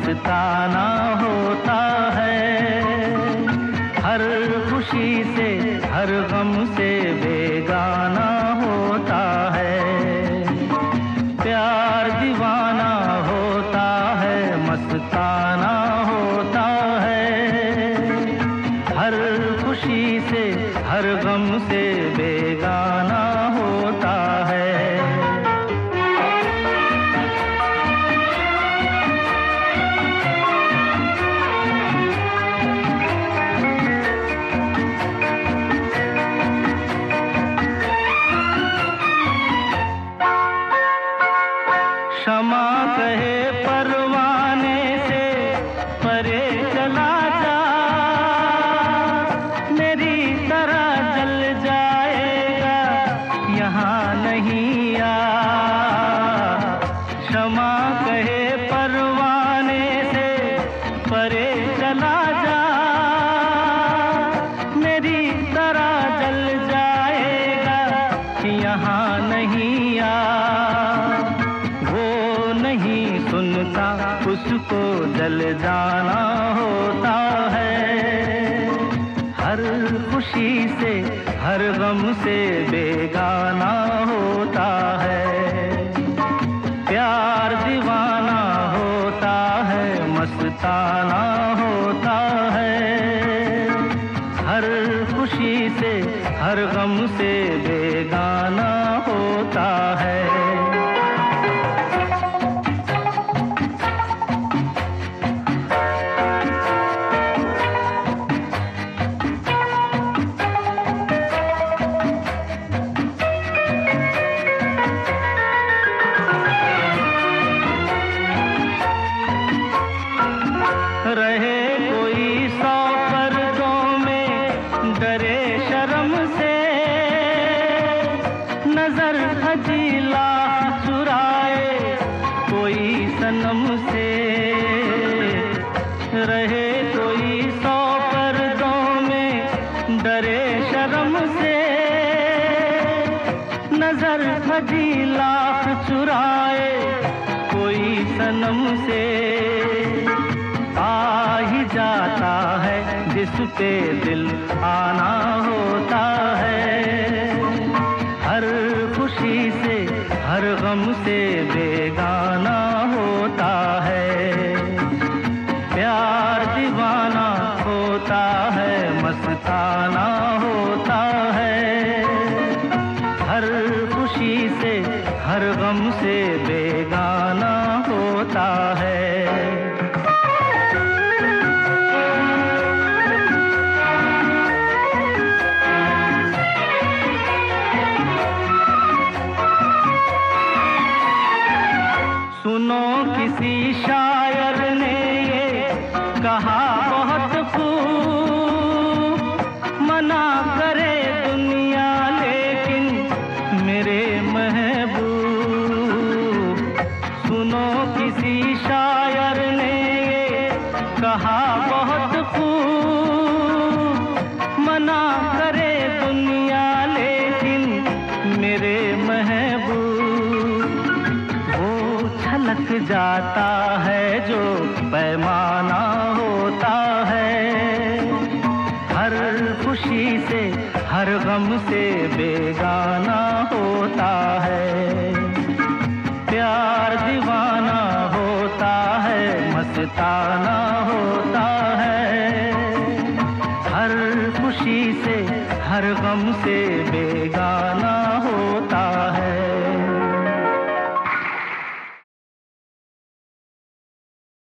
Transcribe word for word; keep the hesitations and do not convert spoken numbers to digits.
मस्ताना होता है। हर खुशी से हर गम से बेगाना होता है। प्यार दीवाना होता है, मस्ताना होता है। हर खुशी से हर गम से बेगाना होता है। क्षमा कहे परवाने से परे चला जा, मेरी तरह जल जाएगा यहाँ नहीं आ। क्षमा कहे परवाने से परे चला जा, मेरी तरह जल जाएगा यहाँ नहीं आ। नहीं सुनता उसको जल जाना होता है। हर खुशी से हर गम से बेगाना होता है। प्यार दीवाना होता है, मस्ताना होता है। हर खुशी से हर गम से बेगाना होता है। रहे कोई सौ पर्दों में डरे शर्म से, नजर हजीला चुराए कोई सनम से। रहे कोई सौ पर्दों में डरे शर्म से, नजर हजीला चुराए कोई सनम से। आ ही जाता है जिस पे दिल आना होता है। हर खुशी से हर गम से बेगाना होता है। प्यार दीवाना होता है, मस्ताना होता है। हर खुशी से हर गम से बेगाना होता है। सुनो किसी शायर ने ये कहा बहुत खूब, मना करे दुनिया लेकिन मेरे महबूब। सुनो किसी शायर ने ये कहा बहुत खूब, मना करे दुनिया लेकिन मेरे महबूब। छलक जाता है जो पैमाना होता है। हर खुशी से हर गम से बेगाना होता है। प्यार दीवाना होता है, मस्ताना होता है। हर खुशी से हर गम से बेगाना होता है।